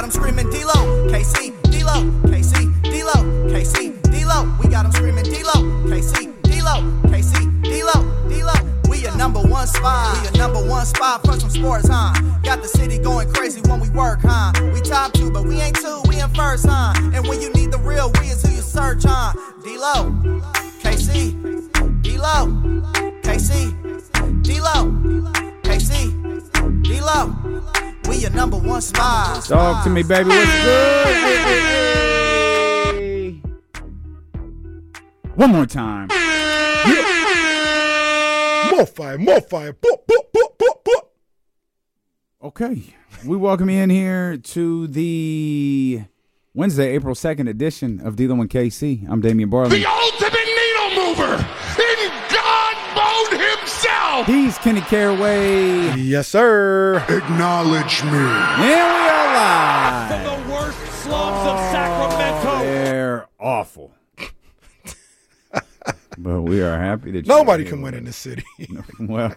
them screaming D-Lo, KC, D-Lo, KC, D-Lo, KC, D-Lo. We got them screaming D-Lo, KC, D-Lo, KC, D-Lo, D-Lo. We your number one spot. We your number one spot for some sports, huh? Got the city going crazy when we work, huh? We top 2, but we ain't 2, we in first, huh? And when you need the real, we is who you search, huh? D-Lo, KC, D-Lo, KC, D-Lo, KC, D-Lo. We your number one spot. Talk to me, baby. What's good? One more time. Yeah. More fire, more fire. Boop, boop, boop, boop, boop. Okay. We welcome you in here to the Wednesday, April 2nd edition of D-Lo and KC. I'm Damian Barley. The ultimate needle mover in God mode himself. He's Kenny Caraway. Yes, sir. Acknowledge me. And we are live. From the worst slums of Sacramento. They're awful. But we are happy that Nobody can win in this city. Well,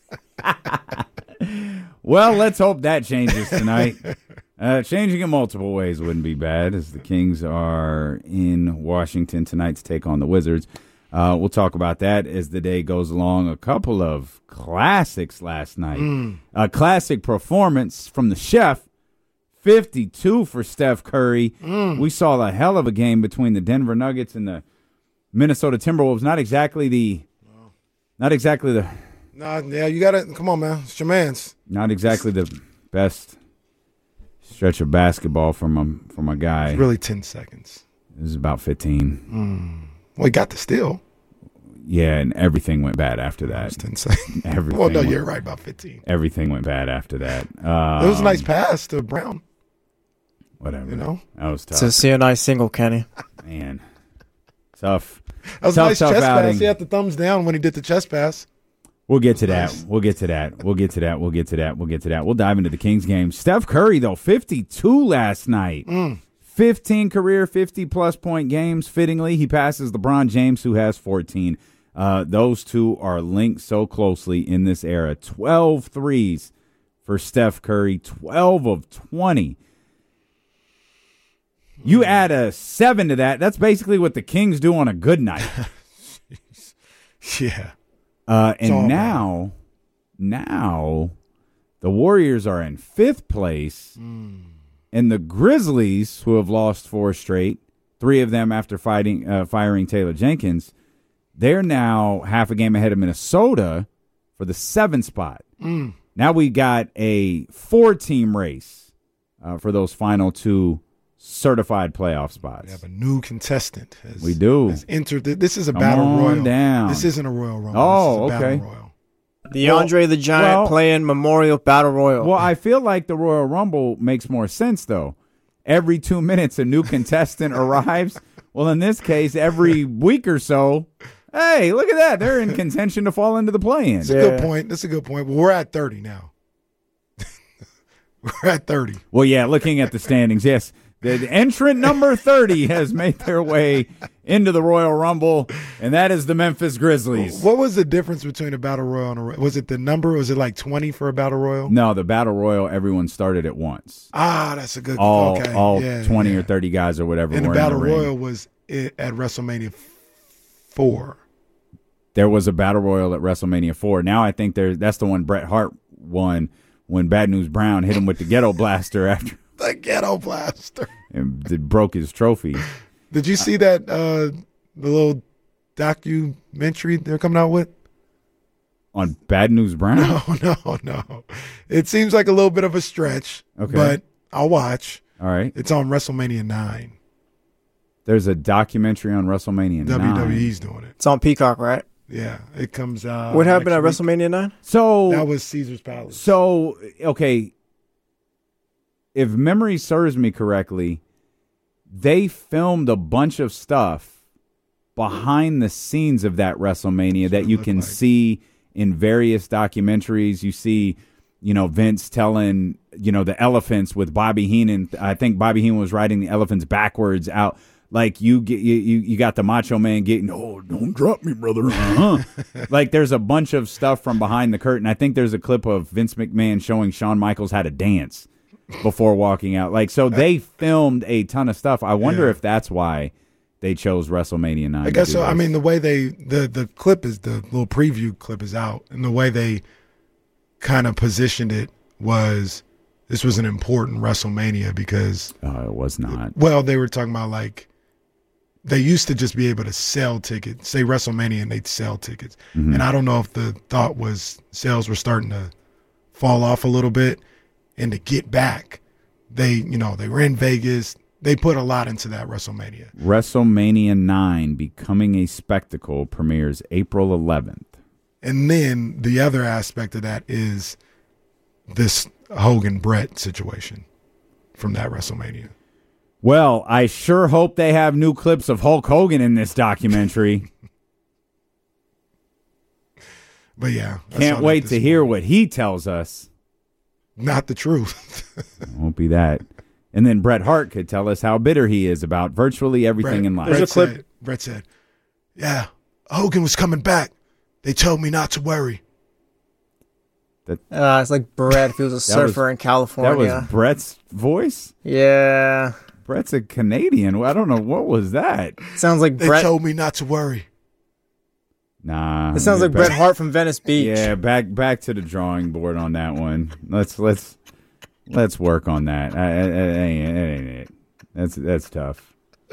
well, let's hope that changes tonight. Changing in multiple ways wouldn't be bad, as the Kings are in Washington tonight to take on the Wizards. We'll talk about that as the day goes along. A couple of classics last night. A classic performance from the chef, 52 for Steph Curry. We saw a hell of a game between the Denver Nuggets and the Minnesota Timberwolves. Not exactly the. Nah, yeah, you got it. Come on, man. It's your man's. Not exactly the best stretch of basketball from a guy. It's really 10 seconds. It was about 15. Well, he got the steal. Yeah, and everything went bad after that. It's 10 seconds. Everything Well, no, went- you're right about 15. Everything went bad after that. It was a nice pass to Brown. Whatever. You know? That was tough. To see a nice single, Kenny. Man. Tough. That was Tough, a nice tough chest outing. pass. He had the thumbs down when he did the chest pass. We'll get to that. Nice. We'll get to that. We'll dive into the Kings game. Steph Curry, though, 52 last night. 15 career 50-plus point games. Fittingly, he passes LeBron James, who has 14. Those two are linked so closely in this era. 12 threes for Steph Curry, 12 of 20. You add a 7 to that, that's basically what the Kings do on a good night. Yeah. And all now the Warriors are in 5th place, and the Grizzlies, who have lost 4 straight, 3 of them after firing Taylor Jenkins, they're now half a game ahead of Minnesota for the 7th spot. Now we got a 4-team race for those final 2 certified playoff spots. We have a new contestant. We do. Has entered. This is a Come battle on royal. down. This isn't a Royal Rumble. Oh, this is a okay. Battle Royal. DeAndre the Giant playing Memorial Battle Royal. Well, I feel like the Royal Rumble makes more sense, though. Every 2 minutes, a new contestant arrives. Well, in this case, every week or so, hey, look at that. They're in contention to fall into the play-in. That's a good point. That's a good point. Well, we're at 30 now. We're at 30. Well, yeah, looking at the standings, yes. The entrant number 30 has made their way into the Royal Rumble, and that is the Memphis Grizzlies. What was the difference between a battle royal and was it the number? Was it like 20 for a battle royal? No, the Battle Royal, everyone started at once. Ah, that's a good. All okay. 20 yeah. or 30 guys or whatever And were the in battle the ring. royal was at WrestleMania 4. There was a Battle Royal at WrestleMania 4. Now I think that's the one Bret Hart won when Bad News Brown hit him with the Ghetto Blaster after The Ghetto Blaster. and broke his trophy. Did you see that the little documentary they're coming out with? On Bad News Brown? No. It seems like a little bit of a stretch, Okay. but I'll watch. All right. It's on WrestleMania 9. There's a documentary on WrestleMania 9. WWE's doing it. It's on Peacock, right? Yeah, it comes out. What happened at next week. WrestleMania 9? So That was Caesar's Palace. So, okay, if memory serves me correctly, they filmed a bunch of stuff behind the scenes of that WrestleMania that you can see in various documentaries. You see, Vince telling, the elephants with Bobby Heenan. I think Bobby Heenan was riding the elephants backwards out. Like you got the Macho Man getting, oh, don't drop me, brother. Like there's a bunch of stuff from behind the curtain. I think there's a clip of Vince McMahon showing Shawn Michaels how to dance. before walking out. Like, so they filmed a ton of stuff. I wonder if that's why they chose WrestleMania 9. I guess so. I mean, the way the clip is, the little preview clip is out, and the way they kind of positioned it was this was an important WrestleMania because it was not. Well, they were talking about like they used to just be able to sell tickets, say WrestleMania, and they'd sell tickets. Mm-hmm. And I don't know if the thought was sales were starting to fall off a little bit, and to get back, they were in Vegas. They put a lot into that WrestleMania. WrestleMania 9 Becoming a Spectacle premieres April 11th. And then the other aspect of that is this Hogan-Brett situation from that WrestleMania. Well, I sure hope they have new clips of Hulk Hogan in this documentary. But yeah. Can't wait to hear what he tells us. Not the truth. It won't be that. And then Bret Hart could tell us how bitter he is about virtually everything in life. There's a clip. Bret said, yeah, Hogan was coming back. They told me not to worry. It's like Bret if he was a surfer in California. That was Bret's voice? Yeah. Bret's a Canadian. I don't know. What was that? Sounds like They Bret. told me not to worry. Nah. It sounds like Bret Hart from Venice Beach. Yeah, back to the drawing board on that one. Let's work on that. It ain't it. That's tough.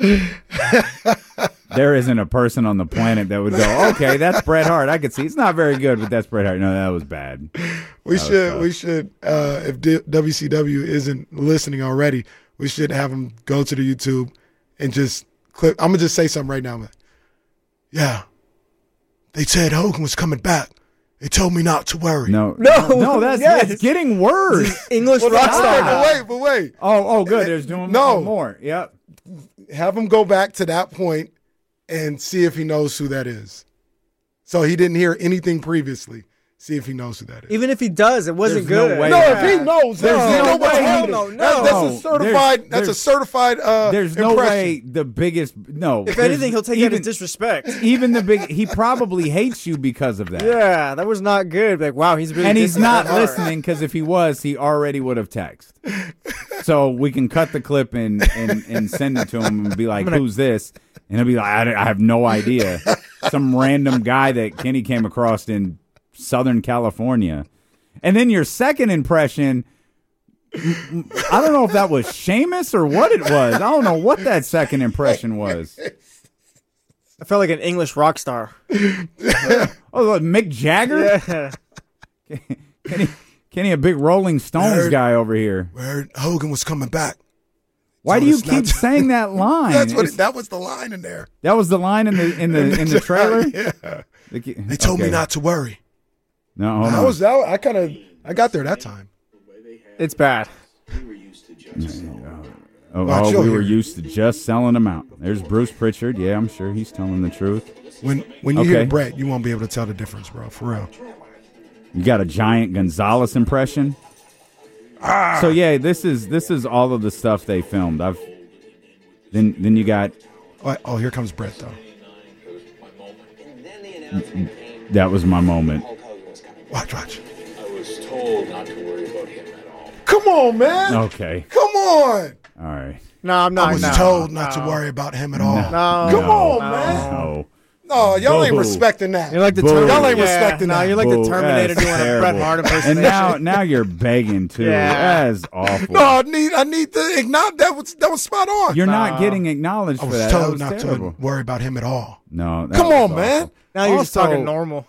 There isn't a person on the planet that would go, okay, that's Bret Hart. I could see it's not very good, but that's Bret Hart. No, that was bad. We should if WCW isn't listening already, we should have them go to the YouTube and just clip. I'm gonna just say something right now. Yeah, they said Hogan was coming back. They told me not to worry. No, that's Yes. it's getting worse. English rock star. But wait. Oh, good. There's doing more. Yep. Have him go back to that point and see if he knows who that is. So he didn't hear anything previously. See if he knows who that is. Even if he does, it wasn't There's no good. way. No, if he knows, there's no way. hell no. That's a certified. That's a certified. There's no impression. way the biggest. No. If anything, he'll take that as disrespect. Even the big. He probably hates you because of that. Yeah, that was not good. Like, wow, he's really. And he's dissing not Bret Hart. listening because if he was, he already would have texted. So we can cut the clip and send it to him and be like, "Who's this?" And he'll be like, "I have no idea." Some random guy that Kenny came across in Southern California. And then your second impression, I don't know if that was Sheamus or what it was. I don't know what that second impression was. I felt like an English rock star. Oh, Mick Jagger? Yeah. Kenny, a big Rolling Stones guy over here. Where Hogan was coming back. Why do So you it's not- keep saying that line? That was the line in there. That was the line in the trailer. Yeah. They told me not to worry. No, hold on. I got there that time. It's bad. Watch, we you'll were hear. used to just selling them out. There's Bruce Pritchard. Yeah, I'm sure he's telling the truth. When you hear Okay. Brett, you won't be able to tell the difference, bro. For real. You got a giant Gonzalez impression. So yeah, this is all of the stuff they filmed. Then you got Oh, here comes Brett though. that was my moment. Watch. I was told not to worry about him at all. Come on, man. Okay, Come on. all right. No, I'm not. I was told not to worry about him at all. No. Come on, man. No. No, y'all ain't Boo. respecting that. You're like the Boo. Terminator. Y'all ain't respecting no, that. you're like Boo. the Terminator That's doing a terrible. Bret Hart And impersonation. now you're begging too. Yeah. That's awful. No, I need to acknowledge that was spot on. You're not getting acknowledged I for was that. told That not was terrible. to worry about him at all. No, that Come was on, awful. man. Now you're just Also- talking normal.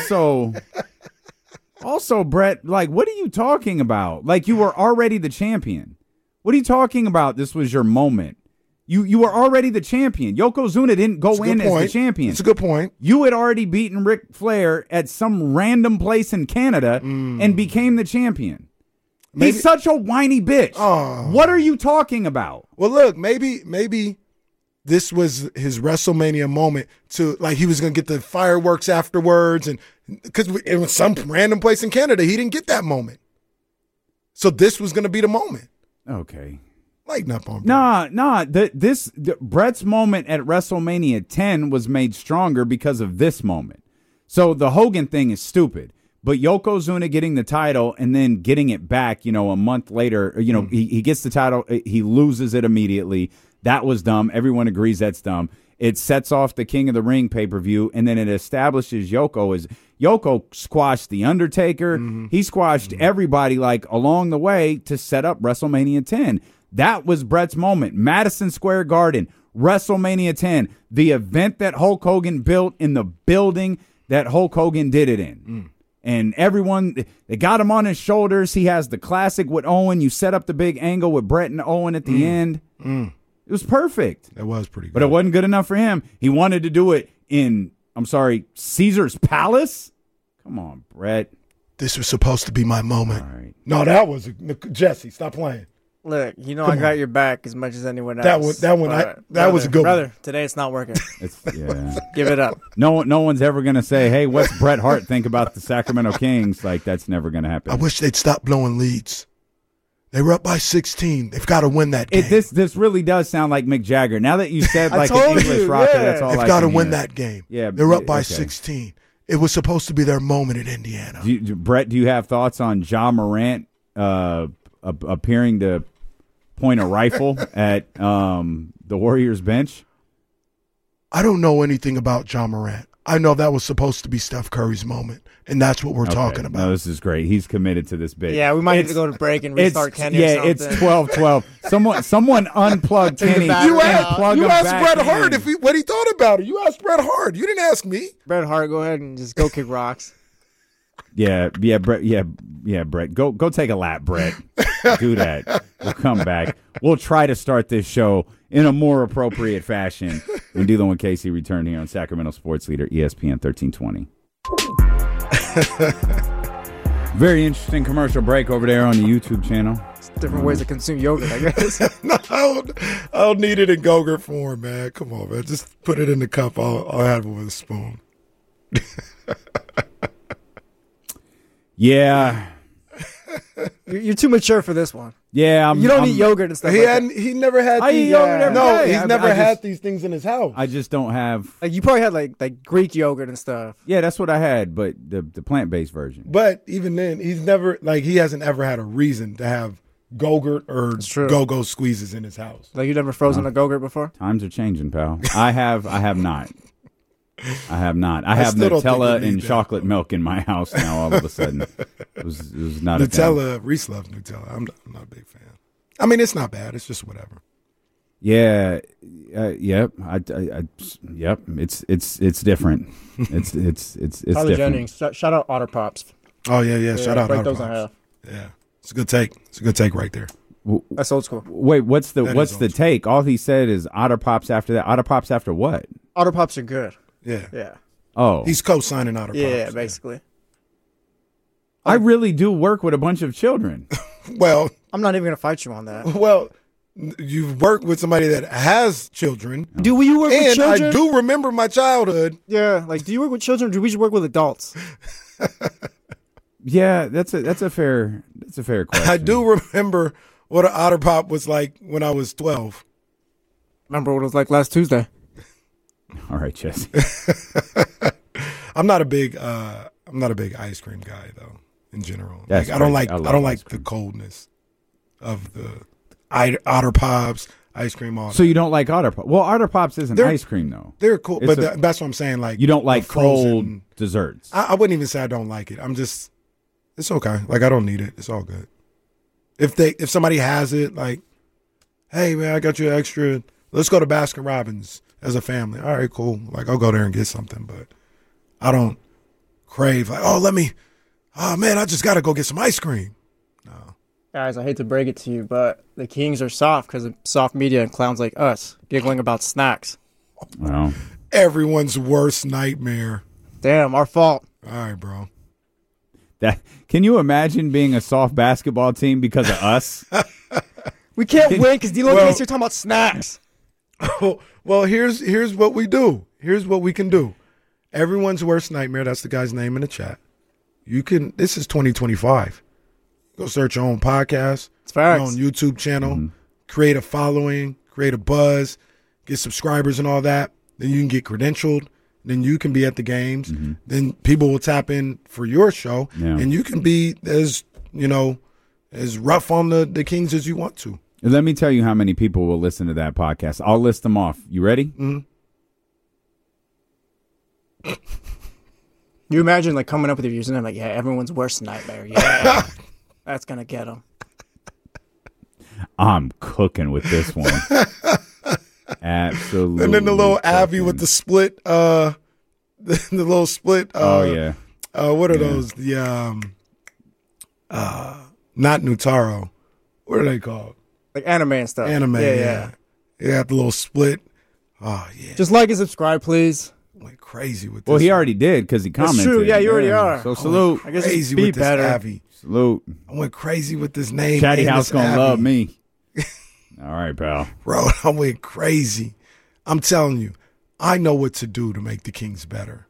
Also, Brett, like, what are you talking about? Like, you were already the champion. What are you talking about? This was your moment. You were already the champion. Yokozuna didn't go It's a good in as the point. champion. It's a good point. You had already beaten Ric Flair at some random place in Canada and became the champion. He's such a whiny bitch. Oh. What are you talking about? Well, look, maybe this was his WrestleMania moment to like he was gonna get the fireworks afterwards, and because it was some random place in Canada, he didn't get that moment. So this was gonna be the moment. Okay. Lighten up on Brett. Nah. Brett's moment at WrestleMania 10 was made stronger because of this moment. So the Hogan thing is stupid. But Yokozuna getting the title and then getting it back, a month later, he gets the title, he loses it immediately. That was dumb. Everyone agrees that's dumb. It sets off the King of the Ring pay-per-view, and then it establishes Yoko as Yoko squashed The Undertaker. He squashed everybody along the way to set up WrestleMania 10. That was Bret's moment. Madison Square Garden, WrestleMania 10, the event that Hulk Hogan built in the building that Hulk Hogan did it in. And everyone, they got him on his shoulders. He has the classic with Owen. You set up the big angle with Bret and Owen at the end. It was perfect. It was pretty good. But it wasn't good enough for him. He wanted to do it in, Caesar's Palace? Come on, Bret. This was supposed to be my moment. All right. No, that was Jesse. Stop playing. Look, I got your back as much as anyone else. That was a good brother, one. Today it's not working. Yeah. Give it up. No one's ever going to say, hey, what's Bret Hart think about the Sacramento Kings? That's never going to happen. I wish they'd stop blowing leads. They were up by 16. They've got to win that game. This really does sound like Mick Jagger. Now that you said an English rocker, that's all I can They've got to hear. win that game. Yeah, they were up by okay. 16. It was supposed to be their moment in Indiana. Brett, do you have thoughts on Ja Morant appearing to point a rifle at the Warriors bench? I don't know anything about Ja Morant. I know that was supposed to be Steph Curry's moment, and that's what we're talking about. No, this is great. He's committed to this bit. Yeah, we might need to go to break and restart Kenny or something. It's 12-12. Someone unplug Kenny. You asked Bret in. Hart what he thought about it. You asked Bret Hart. You didn't ask me. Bret Hart, go ahead and just go kick rocks. Yeah, Brett. Go take a lap, Brett. Do that. We'll come back. We'll try to start this show in a more appropriate fashion when D'Lo and Casey return here on Sacramento Sports Leader, ESPN 1320. Very interesting commercial break over there on the YouTube channel. Different ways to consume yogurt, I guess. No, I'll need it in Go-Gurt form, man. Come on, man. Just put it in the cup. I'll have it with a spoon. Yeah. You're too mature for this one. Yeah, you don't eat yogurt and stuff. He never had. I eat yogurt every day. He's never had these things in his house. I just don't have. You probably had like Greek yogurt and stuff. Yeah, that's what I had, but the plant-based version. But even then, he hasn't ever had a reason to have Go-Gurt or Go-Go squeezes in his house. Like you never frozen a Go-Gurt before? Times are changing, pal. I have not. I have not. I have Nutella and chocolate milk in my house now. All of a sudden, it was not Nutella. Reese loves Nutella. I'm not a big fan. I mean, it's not bad. It's just whatever. Yeah. Yep. Yep. It's different. It's Tyler different. Jennings. Shout out Otter Pops. Oh yeah. Shout out break Otter those in half. Pops. Yeah, it's a good take. It's a good take right there. That's old school. Wait, what's the take? All he said is Otter Pops after that. Otter Pops after what? Otter Pops are good. Yeah. Oh. He's co-signing Otter Pops. Yeah, basically. I really do work with a bunch of children. Well, I'm not even going to fight you on that. Well, you've worked with somebody that has children. Do you work with children? And I do remember my childhood. Yeah, do you work with children or do we just work with adults? Yeah, that's a fair question. I do remember what an Otter Pop was like when I was 12. Remember what it was like last Tuesday? All right, Jesse. I'm not a big ice cream guy though. In general, I don't like the coldness of the Otter Pops ice cream. All so you don't like Otter Pops? Well, Otter Pops isn't ice cream though. They're cool, but that's what I'm saying. Like you don't like cold frozen desserts. I wouldn't even say I don't like it. It's okay. Like I don't need it. It's all good. If somebody has it, like, hey man, I got you extra. Let's go to Baskin Robbins as a family. All right, cool. Like I'll go there and get something, but I don't crave like, oh man, I just got to go get some ice cream. No. Guys, I hate to break it to you, but the Kings are soft because of soft media and clowns like us giggling about snacks. Well, everyone's worst nightmare. Damn, our fault. All right, bro. Can you imagine being a soft basketball team because of us? We can't win because D'Lo and Casey are talking about snacks. Well, here's what we do. Here's what we can do. Everyone's worst nightmare. That's the guy's name in the chat. This is 2025. Go search your own podcast. It's facts. Your own YouTube channel. Create a following, create a buzz, get subscribers and all that. Then you can get credentialed then you can be at the games. Then people will tap in for your show, and you can be as rough on the Kings as you want to. Let me tell you how many people will listen to that podcast. I'll list them off. You ready? You imagine like coming up with your username, like, yeah, everyone's worst nightmare. Yeah, that's gonna get them. I'm cooking with this one. Absolutely. And then the little cooking. Avi with the split, the little split. Oh yeah. What are those? The not Nutaro. What are they called? Like anime and stuff. Anime. Yeah. You got the little split. Oh yeah. Just like and subscribe, please. I went crazy with this. Well, he already did because he commented. That's true. Yeah, you already are. So salute. I guess Crazy be with this better. Avi. Salute. I went crazy with this name. Chatty and House this gonna Avi. love me. All right, pal. Bro, I went crazy. I'm telling you, I know what to do to make the Kings better.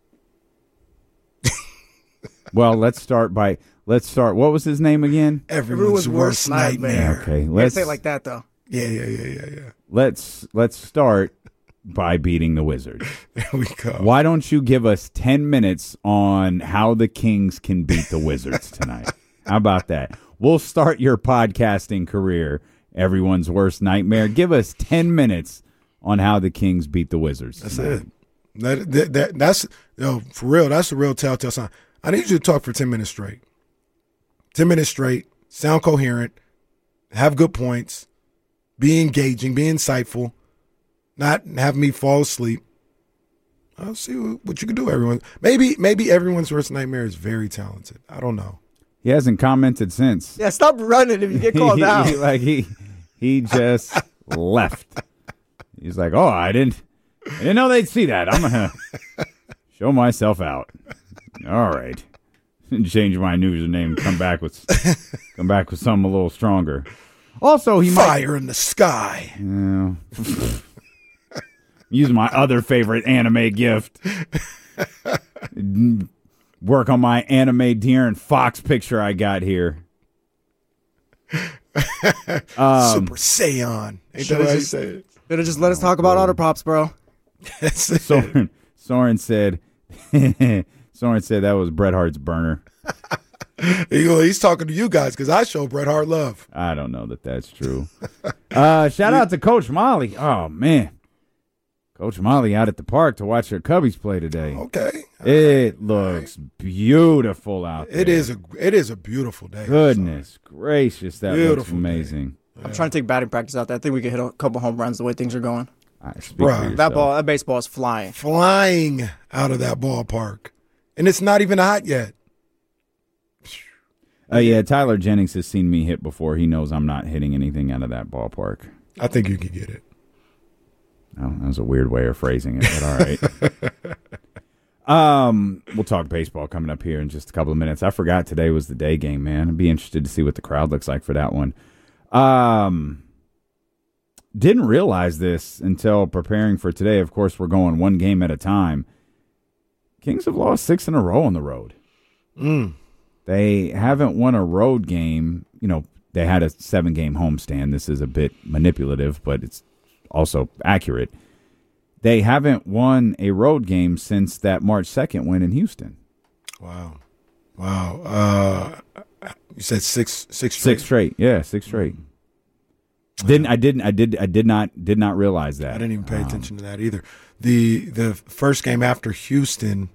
Well, let's start. What was his name again? Everyone's worst nightmare. Okay, You gotta let's say it like that though. Yeah. let's start by beating the Wizards. There we go. Why don't you give us 10 minutes on how the Kings can beat the Wizards tonight? How about that? We'll start your podcasting career, everyone's worst nightmare. Give us 10 minutes on how the Kings beat the Wizards. That's tonight. it. That's for real. That's a real telltale sign. I need you to talk for 10 minutes straight. 10 minutes straight. Sound coherent. Have good points. Be engaging. Be insightful. Not have me fall asleep. I'll see what you can do, everyone. Maybe everyone's worst nightmare is very talented. I don't know. He hasn't commented since. Yeah, stop running if you get called out. He just left. He's like, oh, I didn't know they'd see that. I'm gonna show myself out. All right, change my username. Come back with something a little stronger. Also, he Fire in the sky. Use my other favorite anime gift. Work on my anime De'Aaron Fox picture I got here. Super Saiyan. Ain't that how you say it? Better just let us talk about Otter Pops, bro. Soren said that was Bret Hart's burner. He's talking to you guys because I show Bret Hart love. I don't know that that's true. Shout out to Coach Molly. Oh, man. Coach Molly out at the park to watch her Cubbies play today. Okay. It looks beautiful out there. It is a beautiful day. Goodness gracious, that looks Beautiful amazing. I'm trying to take batting practice out there. I think we could hit a couple home runs the way things are going. Bruh, That baseball is flying. Flying out of that ballpark. And it's not even hot yet. Yeah, Tyler Jennings has seen me hit before. He knows I'm not hitting anything out of that ballpark. I think you can get it. Oh, that was a weird way of phrasing it, but all right. We'll talk baseball coming up here in just a couple of minutes. I forgot today was the day game, man. I'd be interested to see what the crowd looks like for that one. Didn't realize this until preparing for today. Of course, we're going one game at a time. Kings have lost 6 in a row on the road. They haven't won a road game. You know, they had a 7-game homestand. This is a bit manipulative, but it's also accurate. They haven't won a road game since that March 2nd win in Houston. Wow. You said six straight? 6 straight. Yeah, 6 straight. I did not realize that. I didn't even pay attention to that either. The first game after Houston,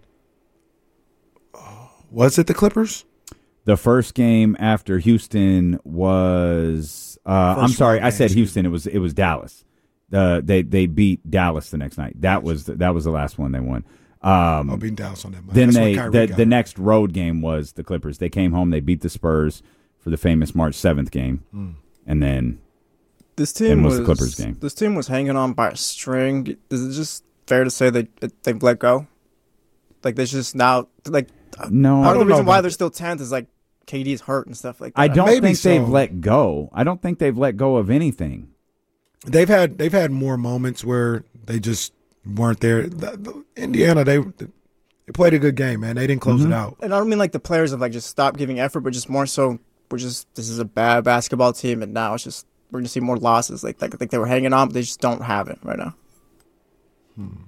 was it the Clippers? The first game after Houston was I'm sorry, I said Houston. It was Dallas. They beat Dallas the next night. That was the last one they won. Beating Dallas on that. Then the next road game was the Clippers. They came home. They beat the Spurs for the famous March 7th game, and then this team was the Clippers game. This team was hanging on by a string. Is it just fair to say they've let go? Like there's just now like no. Part of the reason why they're still 10th is like KD's hurt and stuff like that. I don't think they've let go. I don't think they've let go of anything. They've had more moments where they just weren't there. Indiana, they played a good game, man. They didn't close it out. And I don't mean like the players have like just stopped giving effort, but just more so this is a bad basketball team, and now it's just we're gonna see more losses. Like they were hanging on, but they just don't have it right now.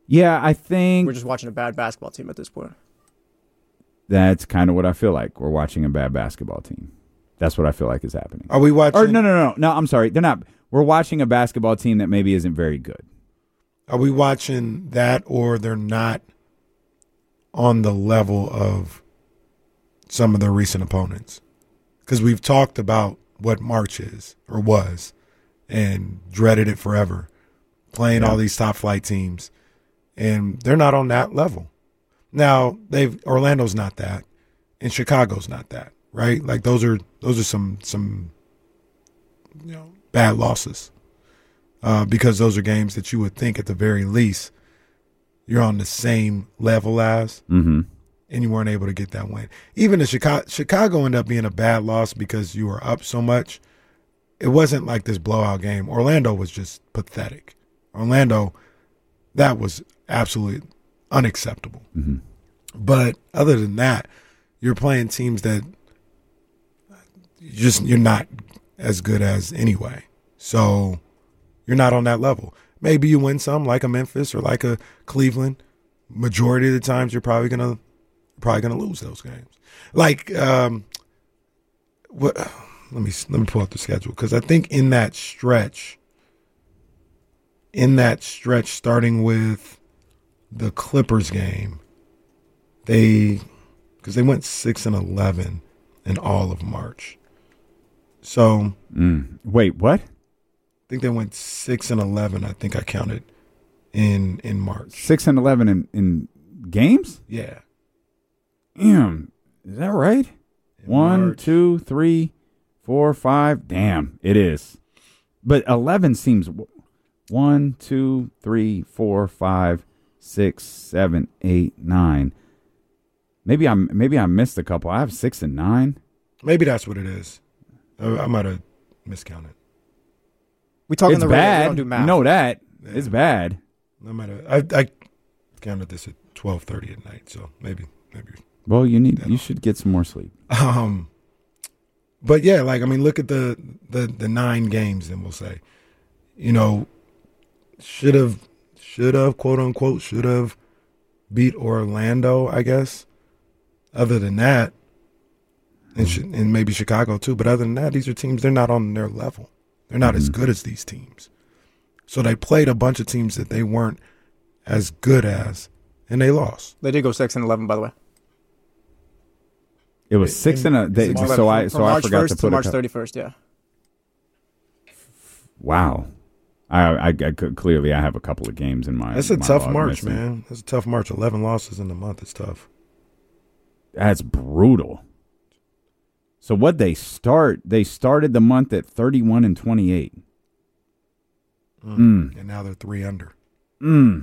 Yeah, I think We're just watching a bad basketball team at this point. that's kind of what I feel like. We're watching a bad basketball team. That's what I feel like is happening. Are we watching? Or no. I'm sorry. They're not. We're watching a basketball team that maybe isn't very good. Are we watching that, or they're not on the level of some of their recent opponents? Because we've talked about what March is or was and dreaded it forever, playing all these top flight teams, and they're not on that level. Now, Orlando's not that, and Chicago's not that, right? Like those are some bad losses. Because those are games that you would think at the very least you're on the same level as, and you weren't able to get that win. Even the Chicago ended up being a bad loss because you were up so much. It wasn't like this blowout game. Orlando was just pathetic. Orlando, that was absolutely unacceptable. But other than that, you're playing teams that you're not as good as anyway. So you're not on that level. Maybe you win some, like a Memphis or like a Cleveland. Majority of the times, you're probably gonna lose those games. Like, what? Let me pull up the schedule, because I think in that stretch, starting with the Clippers game, because they went 6-11 in all of March. So Wait, what? I think they went 6-11. I think I counted in March. 6-11 in games? Yeah. Damn, is that right? In 1, March. 2, 3, 4, 5. Damn, it is. But 11 seems 1, 2, 3, 4, 5, 6, 7, 8, 9. Maybe I missed a couple. I have 6 and 9. Maybe that's what it is. I might have miscounted. We talk on It's the radio. We bad. don't do math. You know that. It's bad. I counted this at 12:30 at night, so maybe. Well, you should get some more sleep. But yeah, like, I mean, look at the 9 games, then we'll say, should have quote unquote should have beat Orlando, I guess. Other than that, and maybe Chicago too. But other than that, these are teams, they're not on their level. They're not as good as these teams. So they played a bunch of teams that they weren't as good as, and they lost. They did go 6-11, by the way. It was 6 and a. So I March forgot 1st to put March a. 31st. Yeah. Wow. I could clearly I have a couple of games in my. That's a my tough log March, missing. man. That's a tough March. 11 losses in a month is tough. That's brutal. So what they started the month at 31 and 28. And now they're 3 under. Yeah.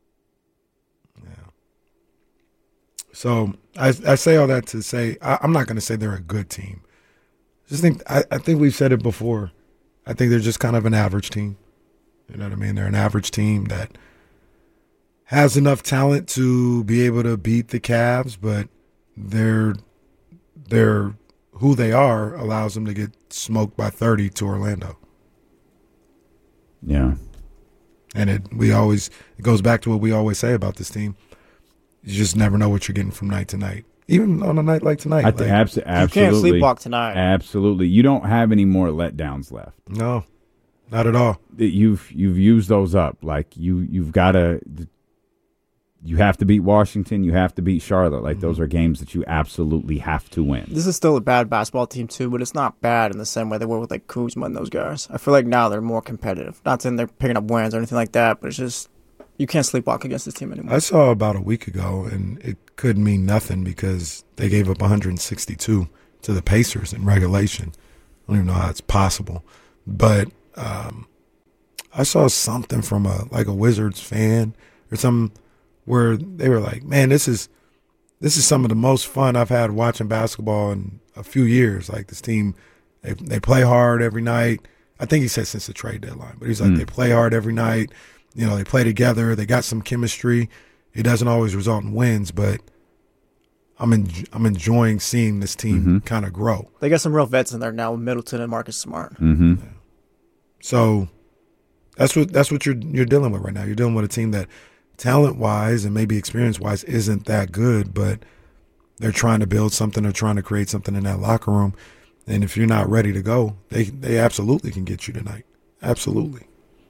So I say all that to say I'm not going to say they're a good team. I think we've said it before. I think they're just kind of an average team. You know what I mean? They're an average team that has enough talent to be able to beat the Cavs, but they're who they are allows them to get smoked by 30 to Orlando. Yeah. And it goes back to what we always say about this team. You just never know what you're getting from night to night. Even on a night like tonight. Absolutely. You can't sleepwalk tonight. Absolutely. You don't have any more letdowns left. No, not at all. You've used those up. Like you've got to. You have to beat Washington. You have to beat Charlotte. Like those are games that you absolutely have to win. This is still a bad basketball team too, but it's not bad in the same way they were with like Kuzma and those guys. I feel like now they're more competitive. Not saying they're picking up wins or anything like that, but it's just you can't sleepwalk against this team anymore. I saw about a week ago, and it could mean nothing because they gave up 162 to the Pacers in regulation. I don't even know how it's possible. But I saw something from a Wizards fan or something where they were like, man, this is some of the most fun I've had watching basketball in a few years. Like this team, they play hard every night. I think he said since the trade deadline, but he's like, they play hard every night. They play together. They got some chemistry. It doesn't always result in wins, but I'm enjoying seeing this team kind of grow. They got some real vets in there now with Middleton and Marcus Smart. Mm-hmm. So that's what you're dealing with right now. You're dealing with a team that talent-wise and maybe experience-wise isn't that good, but they're trying to build something. They're trying to create something in that locker room. And if you're not ready to go, they absolutely can get you tonight. Absolutely.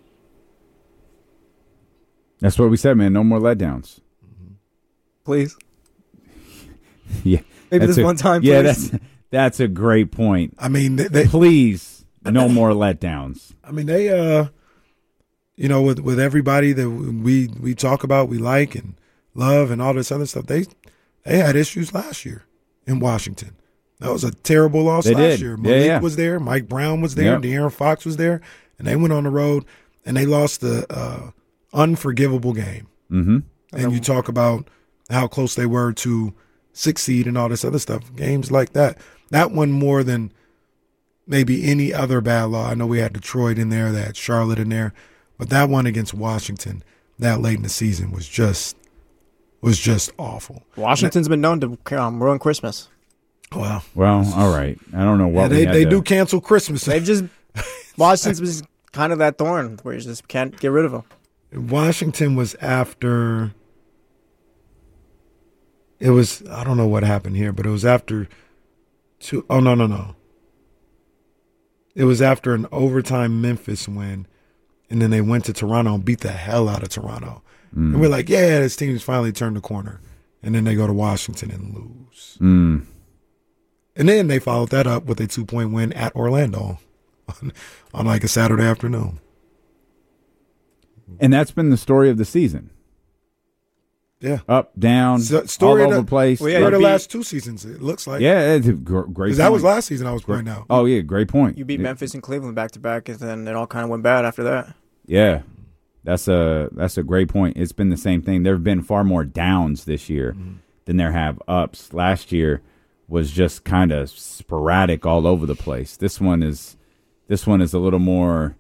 That's what we said, man. No more letdowns. Please. Yeah. Maybe this one time, Yeah, please. that's a great point. I mean, Please, no more letdowns. I mean, they, with everybody that we talk about, we like and love and all this other stuff, they had issues last year in Washington. That was a terrible loss They last did. year. Malik Yeah. was there, Mike Brown was there, Yep. De'Aaron Fox was there, and they went on the road and they lost the unforgivable game. Mm-hmm. And you talk about how close they were to 6 seed and all this other stuff. Games like that. That one more than maybe any other bad loss. I know we had Detroit in there, they had Charlotte in there, but that one against Washington that late in the season was just awful. Washington's been known to ruin Christmas. Wow. Well, all right. I don't know what they do cancel Christmas. They've just Washington's was kind of that thorn where you just can't get rid of them. Washington was after. It was, I don't know what happened here, but it was after two. Oh, no. It was after an overtime Memphis win, and then they went to Toronto and beat the hell out of Toronto. And we're like, yeah, this team's finally turned the corner. And then they go to Washington and lose. And then they followed that up with a 2-point win at Orlando on like a Saturday afternoon. And that's been the story of the season. Yeah. Up, down, Story all of over the place. Well, yeah, For the beat- last 2 seasons, it looks like. Yeah, it's a great point. Because that was last season I was pointing out. Oh, yeah, great point. You beat Memphis and Cleveland back to back, and then it all kind of went bad after that. Yeah, that's a great point. It's been the same thing. There have been far more downs this year than there have ups. Last year was just kind of sporadic all over the place. This one is a little more.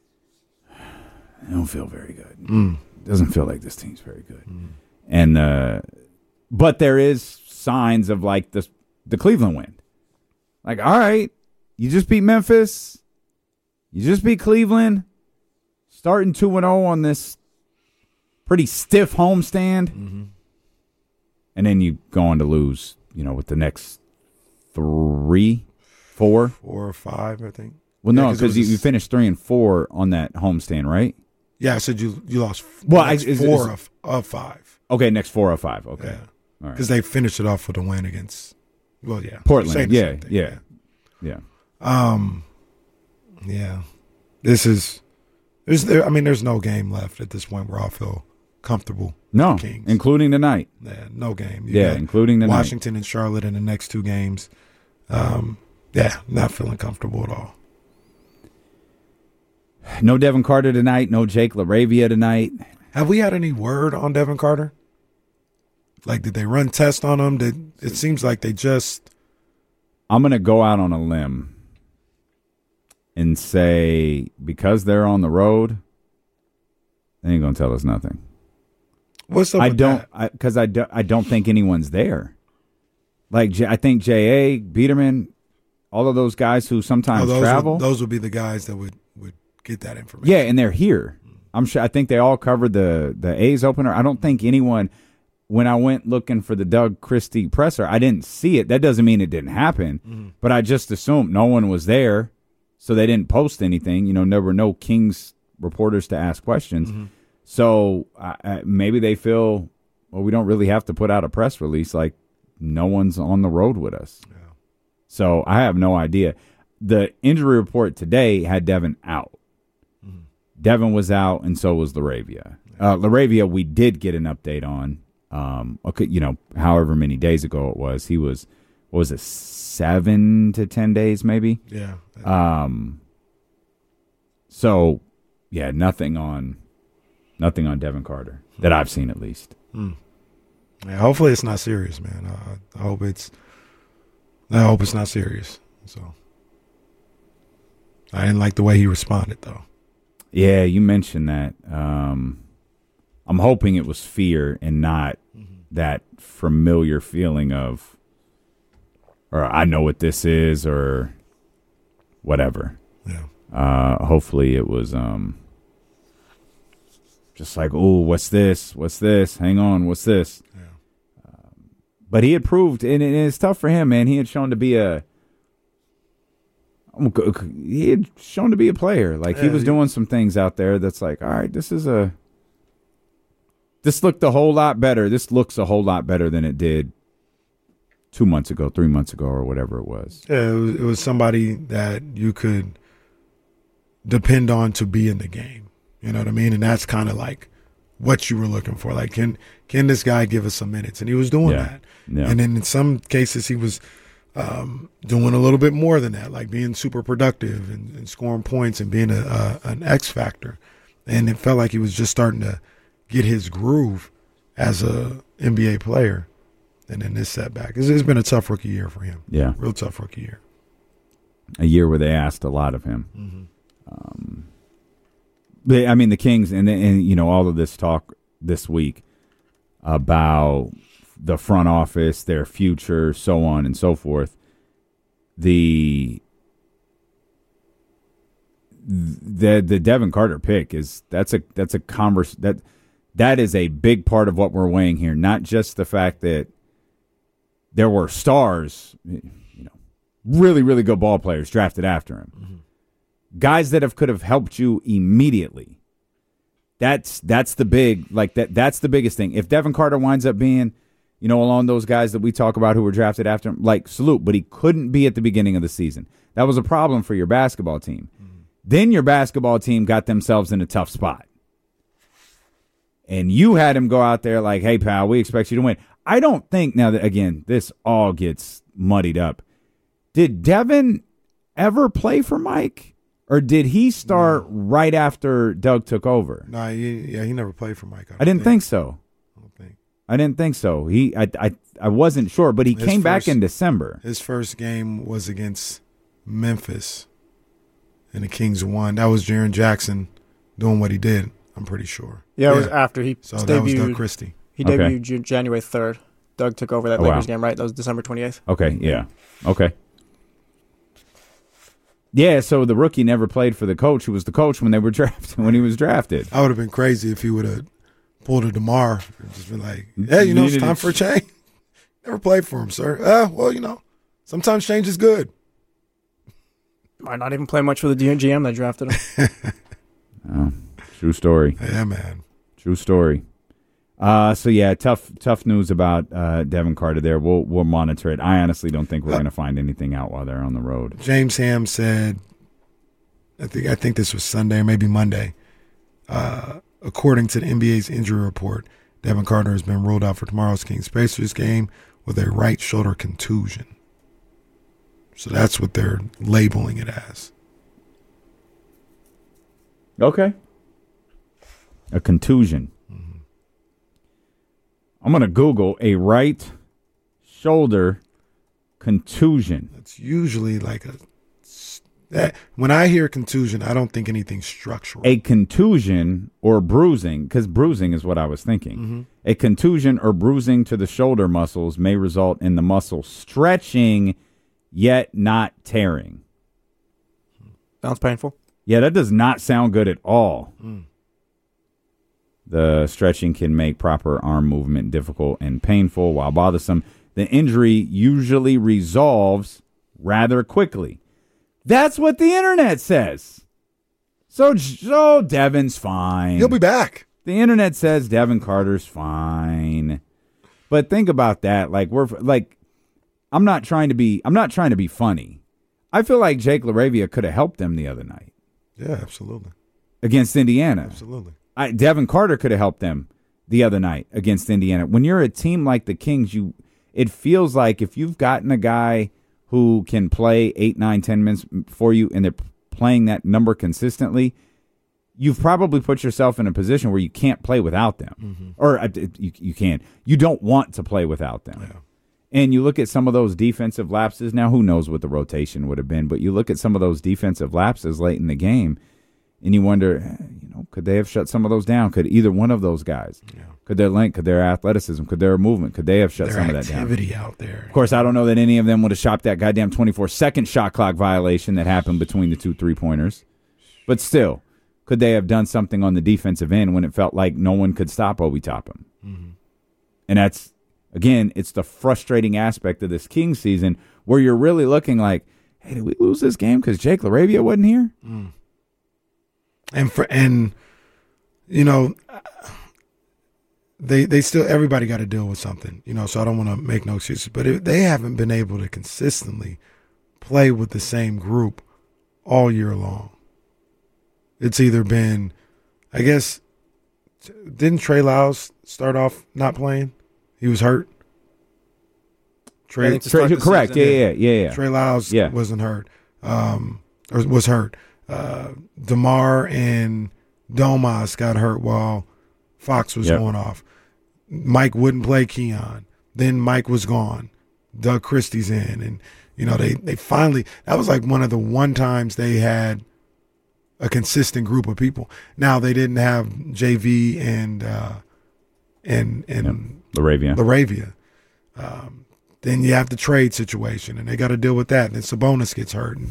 I don't feel very good. Doesn't feel like this team's very good. And but there is signs of like the Cleveland win. Like, all right, you just beat Memphis, you just beat Cleveland, starting 2-0 on this pretty stiff homestand, and then you go on to lose, with the next 3, 4. 4 or 5, I think. Well, Yeah, no, 'cause it because was you finished 3 and 4 on that homestand, right? Yeah, I said you lost Well, next is- 4 of 5. Okay, next 4 or 5. Okay, Yeah. all right. Because they finished it off with a win against, Portland. saying the Yeah, same thing, yeah. Yeah. This is, there's no game left at this point where I feel comfortable. No, with the Kings. including tonight. Yeah, no game. You Yeah, got including tonight. Washington and Charlotte in the next 2 games. Not feeling comfortable at all. No Devin Carter tonight. No Jake LaRavia tonight. Have we had any word on Devin Carter? Like, did they run tests on him? It seems like they just. I'm going to go out on a limb and say because they're on the road, they ain't going to tell us nothing. What's up? I with don't that? because I don't think anyone's there. Like I think J.A. Biederman, all of those guys who sometimes travel. Those would be the guys that would get that information. Yeah, and they're here. I'm sure. I think they all covered the A's opener. I don't think anyone. When I went looking for the Doug Christie presser, I didn't see it. That doesn't mean it didn't happen, but I just assumed no one was there, so they didn't post anything. There were no Kings reporters to ask questions. So maybe they feel, well, we don't really have to put out a press release. Like, no one's on the road with us. Yeah. So I have no idea. The injury report today had Devin out. Devin was out, and so was LaRavia. LaRavia, we did get an update on. However many days ago it was. He was, what was it, 7 to 10 days maybe? Yeah. So, yeah, nothing on Devin Carter that I've seen at least. Yeah, hopefully it's not serious, man. I hope it's not serious. So I didn't like the way he responded, though. Yeah, you mentioned that. I'm hoping it was fear and not that familiar feeling of, or I know what this is, or whatever. Yeah. Hopefully it was just like, oh, what's this? What's this? Hang on, what's this? Yeah. But he had proved, and it's tough for him, man. He had shown to be a player. Like, he was doing some things out there that's like, all right, this looked a whole lot better. This looks a whole lot better than it did 2 months ago, 3 months ago, or whatever it was. Yeah, it was somebody that you could depend on to be in the game. You know what I mean? And that's kind of like what you were looking for. Like, can this guy give us some minutes? And he was doing that. Yeah. And then in some cases he was doing a little bit more than that, like being super productive and scoring points and being an X factor. And it felt like he was just starting to get his groove as a NBA player. And then this setback. It's been a tough rookie year for him. Yeah. Real tough rookie year. A year where they asked a lot of him. Mm-hmm. I mean, the Kings, and you know, all of this talk this week about the front office, their future, so on and so forth. The Devin Carter pick that's a that is a big part of what we're weighing here. Not just the fact that there were stars, you know, really, really good ball players drafted after him. Mm-hmm. Guys that could have helped you immediately. That's the big, like that's the biggest thing. If Devin Carter winds up being, you know, along those guys that we talk about who were drafted after him, like, salute, but he couldn't be at the beginning of the season. That was a problem for your basketball team. Mm-hmm. Then your basketball team got themselves in a tough spot. And you had him go out there like, hey, pal, we expect you to win. I don't think, now that, again, this all gets muddied up. Did Devin ever play for Mike? Or did he start right after Doug took over? No, he never played for Mike. I didn't think so. I didn't think so. I wasn't sure, but he came back in December. His first game was against Memphis, and the Kings won. That was Jaren Jackson doing what he did, I'm pretty sure. Yeah, it was after he debuted. That was Doug Christie. He debuted January 3rd. Doug took over that Lakers game, right? That was December 28th. Okay, yeah. Okay. Yeah, so the rookie never played for the coach who was the coach when he was drafted. I would have been crazy if he would have pulled a DeMar and just been like, hey, you know, it's time for a change. Never played for him, sir. Well, you know, sometimes change is good. Might not even play much for the GM that drafted him. Oh, true story. Yeah, man. True story. So yeah, tough news about Devin Carter there. We'll monitor it. I honestly don't think we're going to find anything out while they're on the road. James Ham said, I think this was Sunday or maybe Monday. According to the NBA's injury report, Devin Carter has been ruled out for tomorrow's Kings-Pacers game with a right shoulder contusion. So that's what they're labeling it as. Okay. A contusion. Mm-hmm. I'm going to Google a right shoulder contusion. It's usually like when I hear contusion, I don't think anything structural. A contusion or bruising, because bruising is what I was thinking. Mm-hmm. A contusion or bruising to the shoulder muscles may result in the muscle stretching yet not tearing. Sounds painful. Yeah, that does not sound good at all. Mm. The stretching can make proper arm movement difficult and painful. While bothersome, the injury usually resolves rather quickly. That's what the internet says. So Devin's fine. He'll be back. The internet says Devin Carter's fine. But think about that. I'm not trying to be funny. I feel like Jake LaRavia could have helped them the other night. Yeah, absolutely. Against Indiana. Absolutely. Devin Carter could have helped them the other night against Indiana. When you're a team like the Kings, it feels like if you've gotten a guy who can play 8, 9, 10 minutes for you and they're playing that number consistently, you've probably put yourself in a position where you can't play without them. Mm-hmm. Or you can't. You don't want to play without them. Yeah. And you look at some of those defensive lapses. Now, who knows what the rotation would have been, but you look at some of those defensive lapses late in the game, and you wonder, could they have shut some of those down? Could either one of those guys? Yeah. Could their length, could their athleticism, could their movement, could they have shut some of that down? Activity out there. Of course, I don't know that any of them would have shopped that goddamn 24-second shot clock violation that happened between the 2 3-pointers. But still, could they have done something on the defensive end when it felt like no one could stop Obi Toppin? Mm-hmm. And that's, again, it's the frustrating aspect of this Kings season where you're really looking like, hey, did we lose this game because Jake LaRavia wasn't here? Mm. And you know, they still, everybody got to deal with something, you know, so I don't want to make no excuses. But they haven't been able to consistently play with the same group all year long. It's either been, I guess, didn't Trey Lyles start off not playing? He was hurt. Correct. Season, Yeah. Trey Lyles wasn't hurt. Or was hurt. DeMar and Domas got hurt while Fox was going off. Mike wouldn't play Keon. Then Mike was gone. Doug Christie's in. And, you know, they finally, that was like one of the one times they had a consistent group of people. Now they didn't have JV and LaRavia. Then you have the trade situation, and they got to deal with that. And then Sabonis gets hurt. And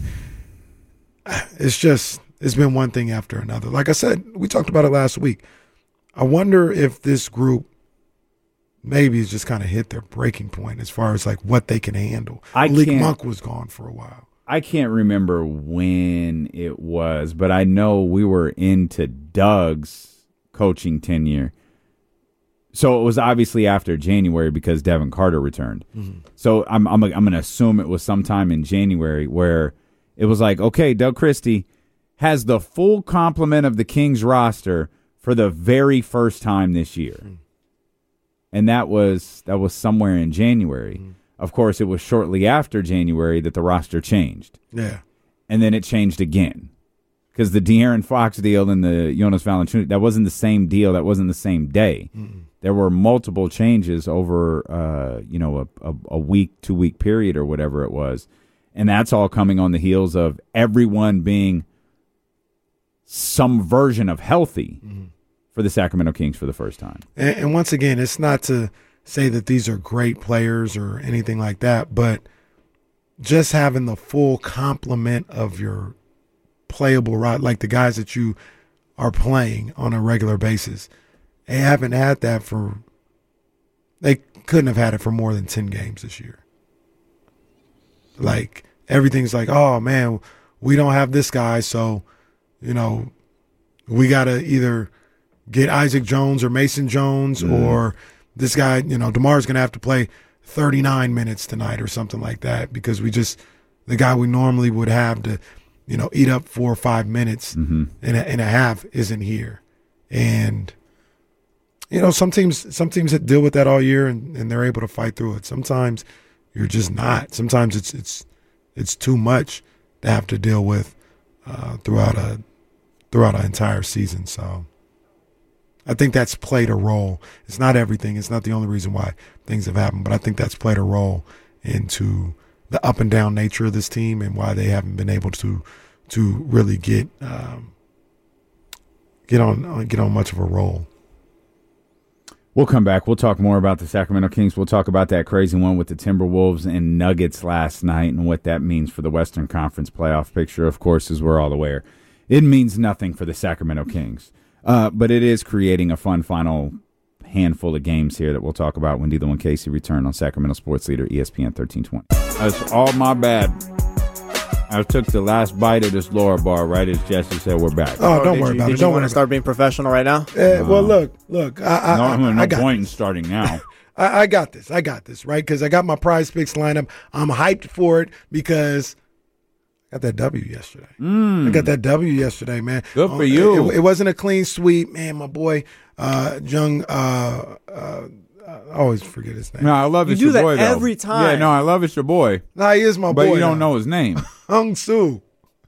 it's been one thing after another. Like I said, we talked about it last week. I wonder if this group maybe has just kind of hit their breaking point as far as like what they can handle. Malik Monk was gone for a while. I can't remember when it was, but I know we were into Doug's coaching tenure. So it was obviously after January because Devin Carter returned. Mm-hmm. So I'm going to assume it was sometime in January where it was like, okay, Doug Christie has the full complement of the Kings roster for the very first time this year. Mm-hmm. And that was somewhere in January. Mm-hmm. Of course, it was shortly after January that the roster changed. Yeah. And then it changed again. Because the De'Aaron Fox deal and the Jonas Valanciunas, that wasn't the same deal. That wasn't the same day. Mm-mm. There were multiple changes over, a week, 2-week period or whatever it was. And that's all coming on the heels of everyone being some version of healthy for the Sacramento Kings for the first time. And once again, it's not to say that these are great players or anything like that, but just having the full complement of your playable rod, like the guys that you are playing on a regular basis, they haven't had that they couldn't have had it for more than 10 games this year. Like, everything's like, oh man, we don't have this guy, so, you know, we got to either get Isaac Jones or Mason Jones or this guy, you know, DeMar's going to have to play 39 minutes tonight or something like that because the guy we normally would have to, you know, eat up 4 or 5 minutes in a half isn't here. And, you know, some teams that deal with that all year and they're able to fight through it. Sometimes you're just not. Sometimes it's too much to have to deal with throughout an entire season. So I think that's played a role. It's not everything. It's not the only reason why things have happened, but I think that's played a role into the up and down nature of this team and why they haven't been able to really get on much of a roll. We'll come back. We'll talk more about the Sacramento Kings. We'll talk about that crazy one with the Timberwolves and Nuggets last night and what that means for the Western Conference playoff picture. Of course, as we're all aware, it means nothing for the Sacramento Kings. But it is creating a fun final handful of games here that we'll talk about when D'Lo and Casey return on Sacramento Sports Leader ESPN 1320. That's all my bad. I took the last bite of this lower bar right as Jesse said we're back. Oh, don't worry about it. Did you want to start being professional right now? Well, look. No point in starting now. I got this, right? Because I got my Prize Picks lineup. I'm hyped for it because I got that W yesterday. I got that W yesterday, man. Good for you. It wasn't a clean sweep, man. My boy, Jung. I always forget his name. No, I love it's your boy. You do that every time. Yeah, no, I love it's your boy. Nah, he is my boy. But you don't know his name. Hung Soo.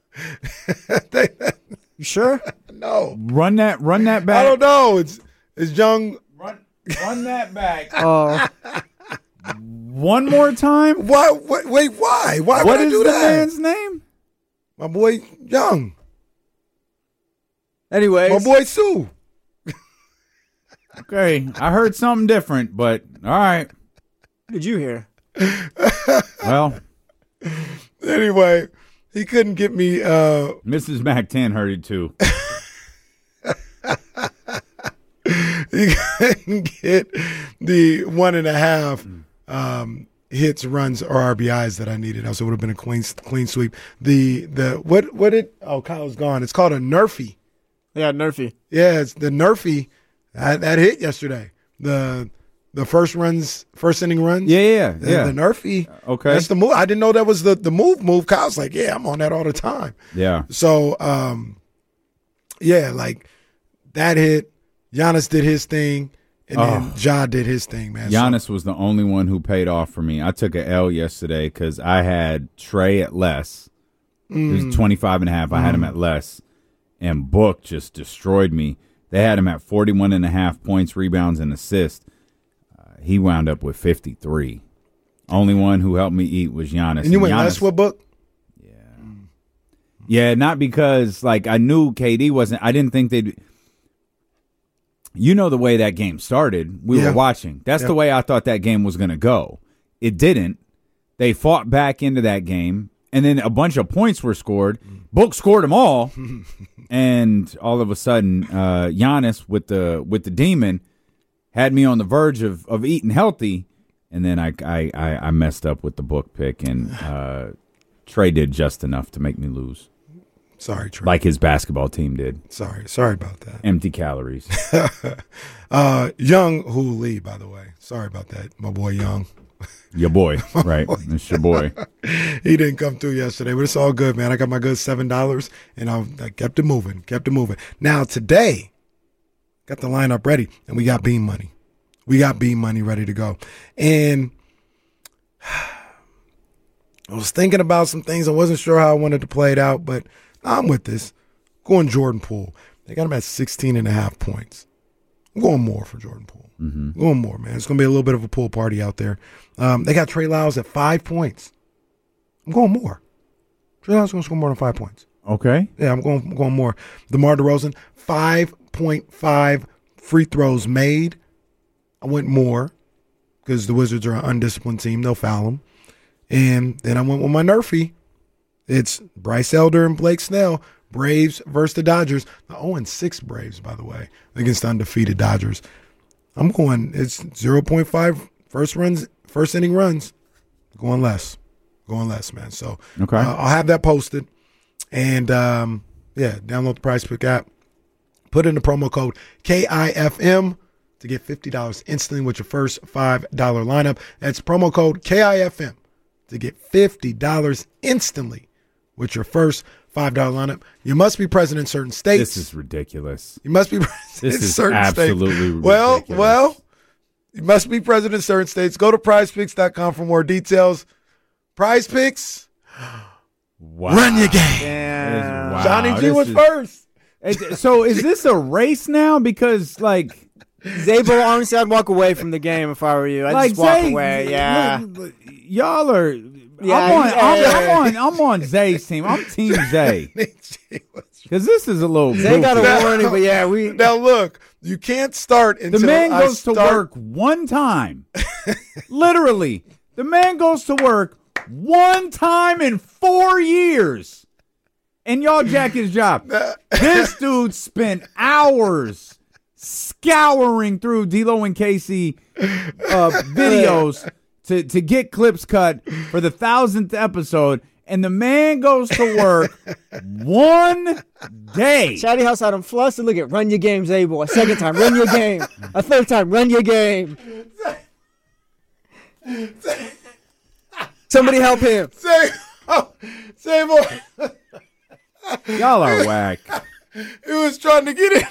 You sure? No. Run that back. I don't know. It's Jung. Run that back. One more time? Why? Wait, why? Why would I do that? What is the man's name? My boy Young. Anyways. My boy Sue. Okay, I heard something different, but all right. What did you hear? Well. Anyway, he couldn't get me. Mrs. Mac 10 heard it too. You couldn't get the 1.5 hits, runs, or RBIs that I needed. Else it would have been a clean sweep. Kyle's gone. It's called a Nerfy. Yeah, Nerfy. Yeah, it's the Nerfy that hit yesterday. The first inning runs. Yeah. The Nerfy. Okay. That's the move. I didn't know that was the move. Kyle's like, yeah, I'm on that all the time. Yeah. So, like that hit. Giannis did his thing, and then Ja did his thing, man. Giannis was the only one who paid off for me. I took a L yesterday because I had Trey at less. It was 25.5. I had him at less, and Book just destroyed me. They had him at 41.5 points, rebounds, and assists. He wound up with 53. Only one who helped me eat was Giannis. And you went Giannis, less with Book? Yeah, not because I knew KD wasn't. I didn't think they'd. You know the way that game started. We were watching. That's the way I thought that game was going to go. It didn't. They fought back into that game, and then a bunch of points were scored. Book scored them all, and all of a sudden, Giannis with the demon had me on the verge of eating healthy, and then I messed up with the Book pick, and Trey did just enough to make me lose. Sorry, Trey. Like his basketball team did. Sorry about that. Empty calories. Young Hoo Lee, by the way. Sorry about that, my boy Young. Your boy, right? It's your boy. He didn't come through yesterday, but it's all good, man. I got my good $7, and I kept it moving. Now, today, got the lineup ready, and we got Beam Money. Ready to go. And I was thinking about some things. I wasn't sure how I wanted to play it out, but I'm with this. Going Jordan Poole. They got him at 16.5 points. I'm going more for Jordan Poole. Going more, man. It's going to be a little bit of a pool party out there. They got Trey Lyles at 5 points. I'm going more. Trey Lyles is going to score more than 5 points. Okay. Yeah, I'm going more. DeMar DeRozan, 5.5 free throws made. I went more because the Wizards are an undisciplined team. They'll foul them. And then I went with my Nerfy. It's Bryce Elder and Blake Snell. Braves versus the Dodgers. The 0-6 Braves, by the way, against the undefeated Dodgers. I'm going, it's 0.5 first inning runs. Going less, man. So okay. I'll have that posted. And, download the Prize Pick app. Put in the promo code KIFM to get $50 instantly with your first $5 lineup. That's promo code KIFM to get $50 instantly with your first $5 lineup. You must be present in certain states. This is ridiculous. You must be present in certain states. Absolutely ridiculous. Well, you must be present in certain states. Go to prizepicks.com for more details. Prize Picks. Wow. Run your game. Damn. Wow. Johnny G was first. So is this a race now? Because Zabel, honestly, I'd walk away from the game if I were you. I'd just walk away. Yeah. Y'all are. Yeah, I'm on Zay's team. I'm Team Zay. Because this is a little. They got a warning, but Now look, you can't start until the man goes to work one time. Literally, the man goes to work one time in 4 years, and y'all jack his job. This dude spent hours scouring through D-Lo and Casey videos to get clips cut for the 1,000th episode, and the man goes to work one day. Chatty House had him flustered. Look at run your game, Zabel. A second time, run your game. A third time, run your game. Somebody help him. Sable. Y'all are whack. He was trying to get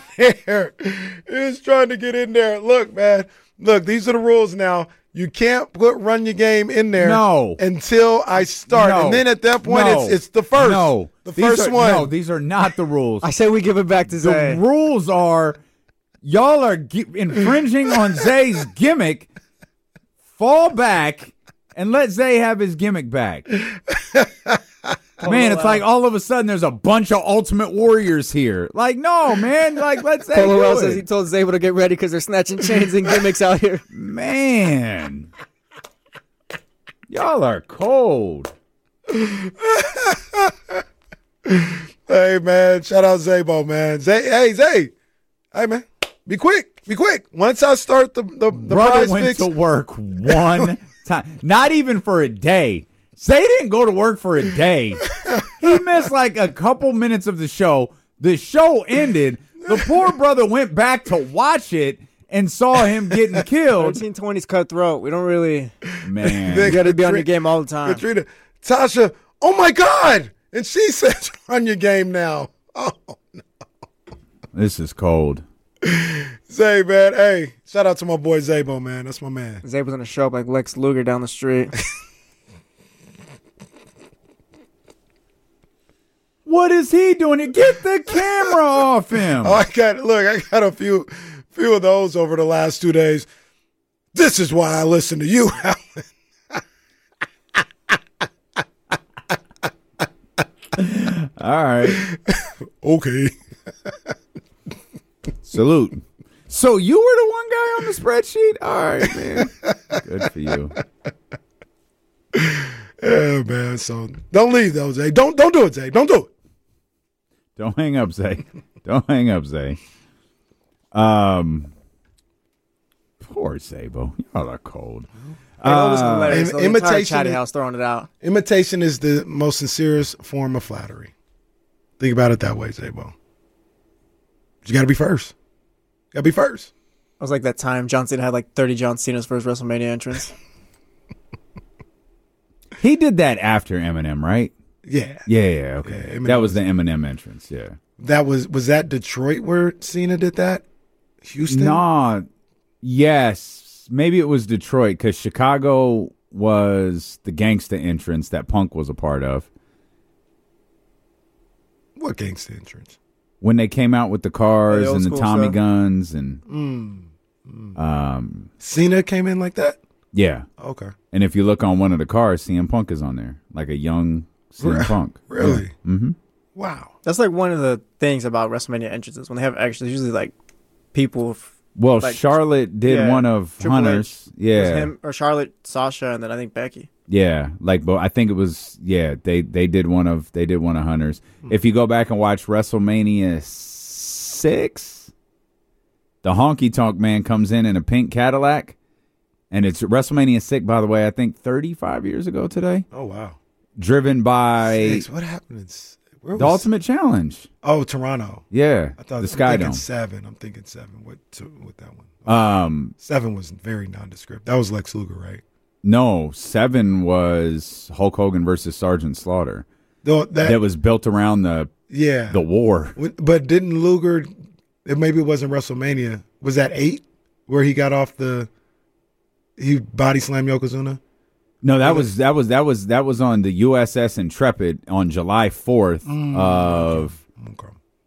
in there. Look, man. Look, these are the rules now. You can't run your game in there until I start. And then at that point, it's the first. The first one. No, these are not the rules. I say we give it back to Zay. The rules are y'all are infringing on Zay's gimmick. Fall back and let Zay have his gimmick back. Man, it's like all of a sudden there's a bunch of Ultimate Warriors here. No, man. Let's say Polo says he told Zabel to get ready because they're snatching chains and gimmicks out here. Man. Y'all are cold. Hey, man. Shout out Zabo, man. Zay. Hey, man. Be quick. Be quick. Once I start the Brother prize went picks, to work one time, not even for a day. Zay didn't go to work for a day. He missed like a couple minutes of the show. The show ended. The poor brother went back to watch it and saw him getting killed. 1920s cutthroat. We don't really. Man, You got to be on your game all the time. Katrina, Tasha, oh my God. And she says, on your game now. Oh, this is cold. Zay, man. Hey, shout out to my boy Zabo, man. That's my man. Zay was going to show up like Lex Luger down the street. What is he doing? Get the camera off him. Oh, I got a few of those over the last 2 days. This is why I listen to you, Alan. All right. Okay. Salute. So you were the one guy on the spreadsheet? All right, man. Good for you. Yeah, man. So don't leave those, Zay. Don't do it, Zay. Don't do it. Don't hang up, Zay. Don't hang up, Zay. Poor Zabo. Y'all are cold. It was hilarious. The entire imitation chatty is- house throwing it out. Imitation is the most sincerest form of flattery. Think about it that way, Zabo. You got to be first. You got to be first. It was like that time John Cena had like 30 John Cena's first WrestleMania entrance. He did that after Eminem, right? Yeah. Yeah, okay. Yeah, Eminem that was the Eminem entrance, yeah. Was that Detroit where Cena did that? Houston? Nah, yes. Maybe it was Detroit because Chicago was the gangsta entrance that Punk was a part of. What gangsta entrance? When they came out with the cars old and the school Tommy stuff. guns and Cena came in like that? yeah. Okay. And if you look on one of the cars, CM Punk is on there, like a young CM Punk. Really? Mm-hmm. Wow. That's like one of the things about WrestleMania entrances. When they have extras, usually like people. Well, Like, Charlotte did yeah, one of Triple Hunter's. H. Yeah. It was him or Charlotte, Sasha, and then I think Becky. Yeah, like, but I think it was they did one of Hunter's. If you go back and watch WrestleMania 6, the Honky Tonk Man comes in a pink Cadillac, and it's WrestleMania 6, by the way. I think 35 years ago today, Oh, wow. driven by Six. What happened? Where the Ultimate Challenge. Oh, Toronto. Yeah, I thought the Sky I'm thinking Dome. 7. I'm thinking 7 with that one. 7 was very nondescript. That was Lex Luger, right? No, 7 was Hulk Hogan versus Sergeant Slaughter. Though That was built around the war. But didn't Luger? Maybe it wasn't WrestleMania. Was that 8 where he got off he body slammed Yokozuna? No, that was on the USS Intrepid on July 4th of Okay.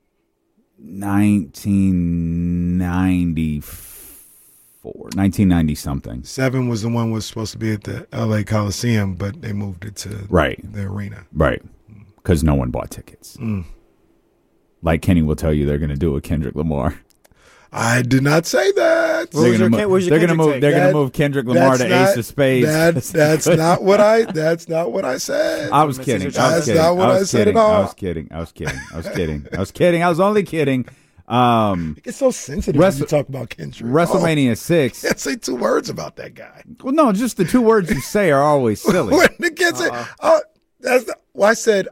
1990 something. 7 was the one was supposed to be at the LA Coliseum, but they moved it to Right. the arena. Right. Because no one bought tickets. Like Kenny will tell you they're going to do with Kendrick Lamar. I did not say that. What was your They're Kendrick going to move. take? They're going That- to move Kendrick Lamar to Ace of Spades. That's not what I. That's not what I said. I was kidding. That's not what I said at all. I was kidding. I was only kidding. It's so sensitive when you talk about Kendrick. WrestleMania 6. Can't say 2 words about that guy. Well, no, just the 2 words you say are always silly. When the kid said, that's the, well, I said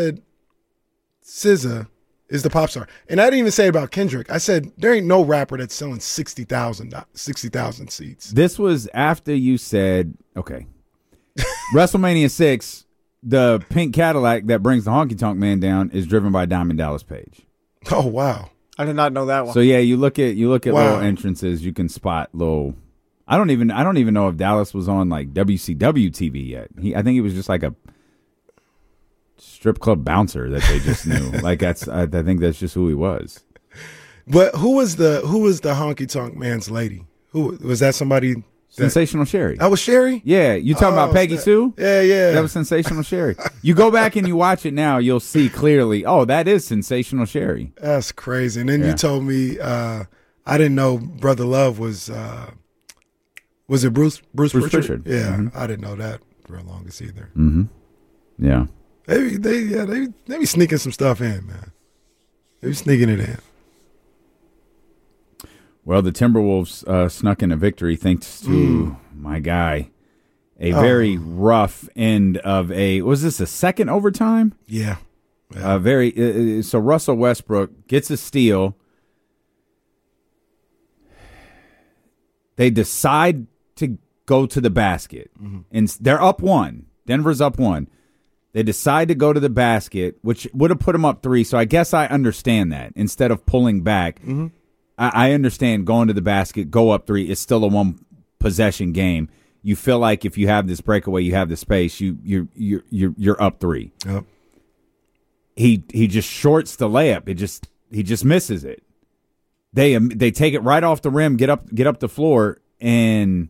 SZA is the pop star, and I didn't even say about Kendrick. I said there ain't no rapper that's selling 60,000 seats. This was after you said, okay, WrestleMania 6, the pink Cadillac that brings the Honky Tonk Man down is driven by Diamond Dallas Page. Oh wow! I did not know that one. So yeah, you look at Wow. little entrances, you can spot little. I don't even know if Dallas was on like WCW TV yet. I think he was just like a strip club bouncer that they just knew. Like I think that's just who he was. But who was the Honky Tonk Man's lady? Who was that? Somebody? Sensational Sherry. That was Sherry. Yeah, you talking about Peggy Sue? Yeah. That was Sensational Sherry. You go back and you watch it now, you'll see clearly, oh, that is Sensational Sherry. That's crazy. And then Yeah. you told me I didn't know Brother Love was it Bruce Pritchard? Yeah, I didn't know that for the longest either. Yeah. They be sneaking some stuff in, man. They be sneaking it in. Well, the Timberwolves snuck in a victory thanks to my guy. A very rough end of was this a second overtime? Yeah. So Russell Westbrook gets a steal. They decide to go to the basket. And they're up 1. Denver's up 1. They decide to go to the basket, which would have put them up 3. So I guess I understand that. Instead of pulling back, I understand going to the basket, go up 3. It's still a 1-possession game. You feel like if you have this breakaway, you have the space. You're up 3. Yep. He just shorts the layup. He just misses it. They take it right off the rim, get up the floor, and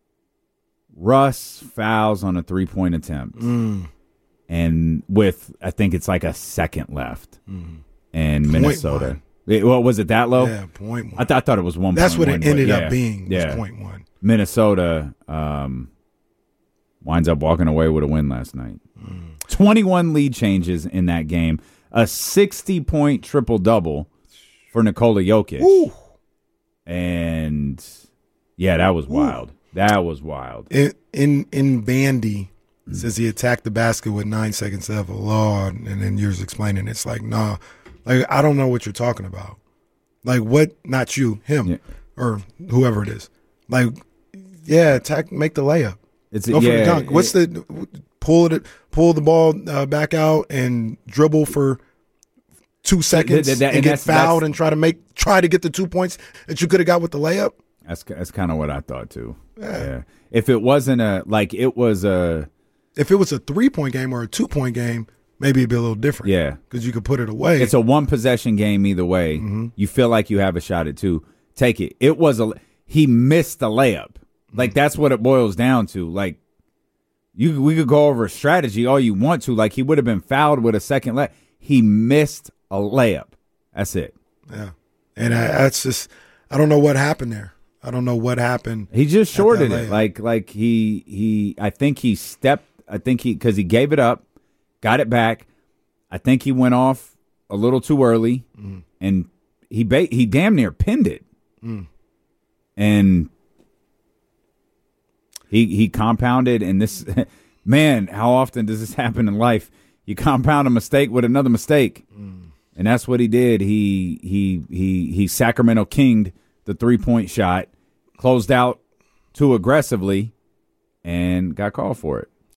Russ fouls on a 3-point attempt. And with, I think it's like a second left. And Minnesota. Was it that low? Yeah, 0.1. I thought it was 1. That's what it ended up being. Yeah. 0.1. Minnesota winds up walking away with a win last night. 21 lead changes in that game. A 60-point triple-double for Nikola Jokic. Ooh. And, yeah, that was wild. That was wild. In Bandy, says he attacked the basket with 9 seconds left of law, and then you're explaining it's like, nah. Like, I don't know what you're talking about. Like, what? Not you, him, or whoever it is. Like, yeah, attack, make the layup. Go for the dunk. What's the pull the ball back out and dribble for 2 seconds and get fouled and try to get the 2 points that you could have got with the layup? That's kind of what I thought too. Yeah. If it wasn't if it was a 3-point game or a 2-point game, maybe it'd be a little different. Yeah, because you could put it away. It's a 1-possession game either way. You feel like you have a shot at 2. Take it. He missed the layup. Like, that's what it boils down to. Like, we could go over a strategy all you want to. Like, he would have been fouled with a second layup. He missed a layup. That's it. Yeah, and that's just, I don't know what happened there. I don't know what happened. He just shorted it. Like he I think he stepped. I think because he gave it up, got it back. I think he went off a little too early, and he damn near pinned it. And he compounded. And this, man, how often does this happen in life? You compound a mistake with another mistake, and that's what he did. He Sacramento King'd the 3-point shot, closed out too aggressively, and got called for it.